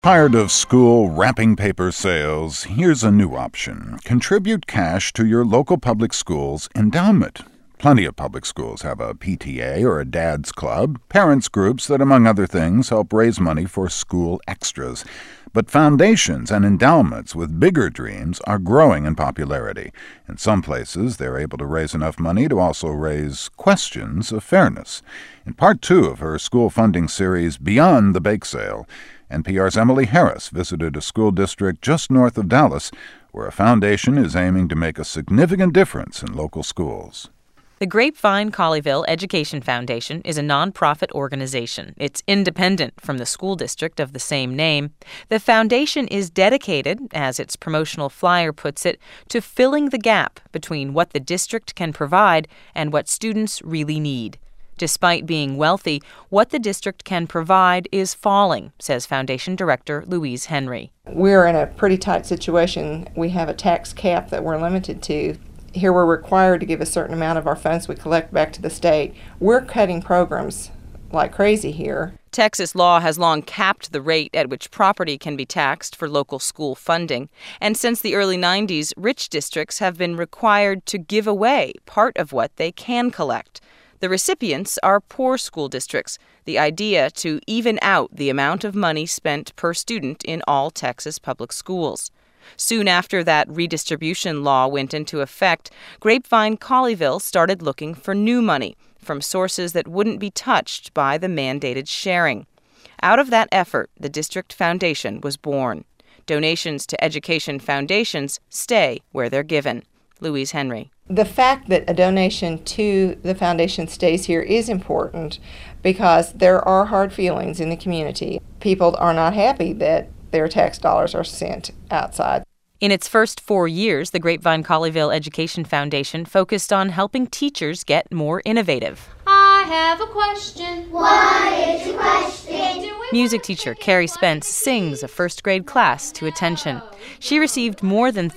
Tired of school wrapping paper sales? Here's a new option. Contribute cash to your local public school's endowment. Plenty of public schools have a PTA or a dad's club, parents groups that, among other things, help raise money for school extras. But foundations and endowments with bigger dreams are growing in popularity. In some places, they're able to raise enough money to also raise questions of fairness. In part 2 of her school funding series, Beyond the Bake Sale, NPR's Emily Harris visited a school district just north of Dallas where a foundation is aiming to make a significant difference in local schools. The Grapevine Colleyville Education Foundation is a nonprofit organization. It's independent from the school district of the same name. The foundation is dedicated, as its promotional flyer puts it, to filling the gap between what the district can provide and what students really need. Despite being wealthy, what the district can provide is falling, says Foundation Director Louise Henry. We're in a pretty tight situation. We have a tax cap that we're limited to. Here we're required to give a certain amount of our funds we collect back to the state. We're cutting programs like crazy here. Texas law has long capped the rate at which property can be taxed for local school funding. And since the early 90s, rich districts have been required to give away part of what they can collect. The recipients are poor school districts, the idea to even out the amount of money spent per student in all Texas public schools. Soon after that redistribution law went into effect, Grapevine Colleyville started looking for new money from sources that wouldn't be touched by the mandated sharing. Out of that effort, the District Foundation was born. Donations to education foundations stay where they're given. Louise Henry. The fact that a donation to the foundation stays here is important because there are hard feelings in the community. People are not happy that their tax dollars are sent outside. In its first 4 years, the Grapevine Colleyville Education Foundation focused on helping teachers get more innovative. I have a question. What is your question? Music teacher Carrie Spence sings a first-grade class to attention. She received more than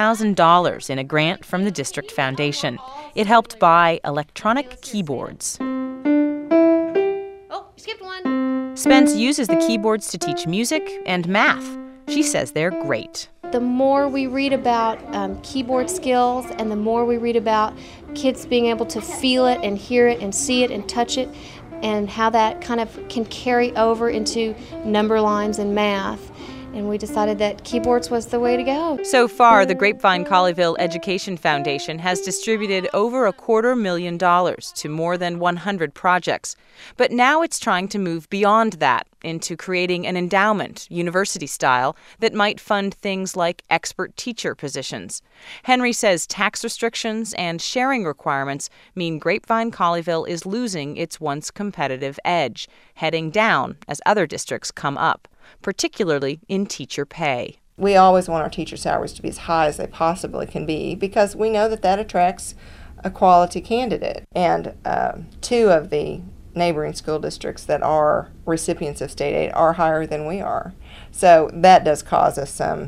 $3,000 in a grant from the District Foundation. It helped buy electronic keyboards. Oh, skipped one. Spence uses the keyboards to teach music and math. She says they're great. The more we read about keyboard skills and the more we read about kids being able to feel it and hear it and see it and touch it and how that kind of can carry over into number lines and math. And we decided that keyboards was the way to go. So far, the Grapevine Colleyville Education Foundation has distributed over $250,000 to more than 100 projects. But now it's trying to move beyond that into creating an endowment, university style, that might fund things like expert teacher positions. Henry says tax restrictions and sharing requirements mean Grapevine Colleyville is losing its once competitive edge, heading down as other districts come up, particularly in teacher pay. We always want our teacher salaries to be as high as they possibly can be because we know that that attracts a quality candidate. And 2 of the neighboring school districts that are recipients of state aid are higher than we are. So that does cause us some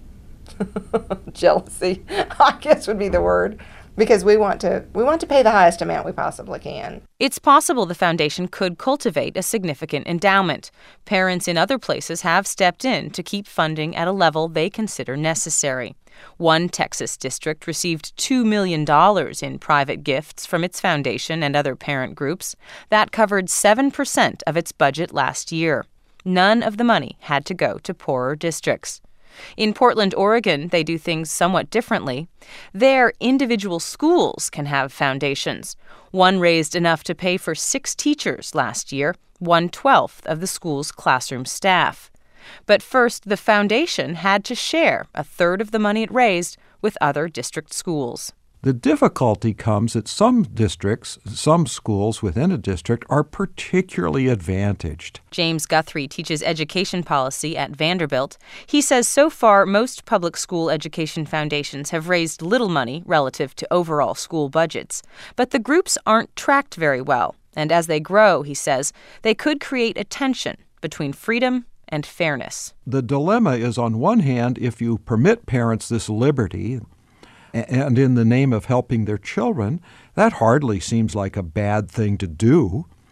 jealousy, I guess would be the word, because we want to pay the highest amount we possibly can. It's possible the foundation could cultivate a significant endowment. Parents in other places have stepped in to keep funding at a level they consider necessary. One Texas district received $2 million in private gifts from its foundation and other parent groups. That covered 7% of its budget last year. None of the money had to go to poorer districts. In Portland, Oregon, they do things somewhat differently. There, individual schools can have foundations. One raised enough to pay for 6 teachers last year, 1/12 of the school's classroom staff. But first, the foundation had to share a third of the money it raised with other district schools. The difficulty comes that some districts, some schools within a district, are particularly advantaged. James Guthrie teaches education policy at Vanderbilt. He says so far most public school education foundations have raised little money relative to overall school budgets. But the groups aren't tracked very well. And as they grow, he says, they could create a tension between freedom and fairness. The dilemma is, on one hand, if you permit parents this liberty, and in the name of helping their children, that hardly seems like a bad thing to do.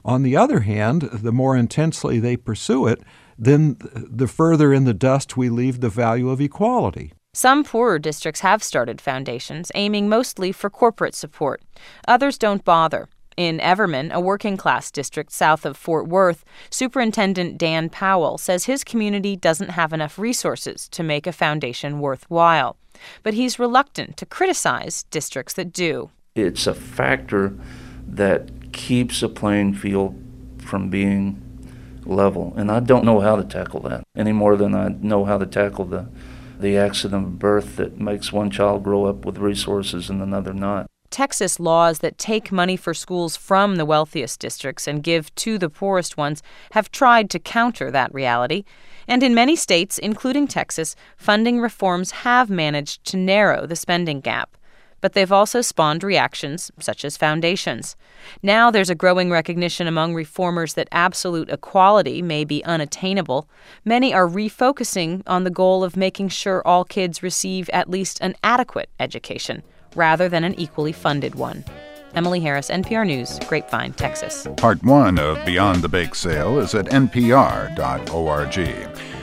On the other hand, the more intensely they pursue it, then the further in the dust we leave the value of equality. Some poorer districts have started foundations, aiming mostly for corporate support. Others don't bother. In Everman, a working-class district south of Fort Worth, Superintendent Dan Powell says his community doesn't have enough resources to make a foundation worthwhile. But he's reluctant to criticize districts that do. It's a factor that keeps a playing field from being level, and I don't know how to tackle that any more than I know how to tackle the accident of birth that makes one child grow up with resources and another not. Texas laws that take money for schools from the wealthiest districts and give to the poorest ones have tried to counter that reality. And in many states, including Texas, funding reforms have managed to narrow the spending gap. But they've also spawned reactions, such as foundations. Now there's a growing recognition among reformers that absolute equality may be unattainable. Many are refocusing on the goal of making sure all kids receive at least an adequate education, rather than an equally funded one. Emily Harris, NPR News, Grapevine, Texas. Part 1 of Beyond the Bake Sale is at npr.org.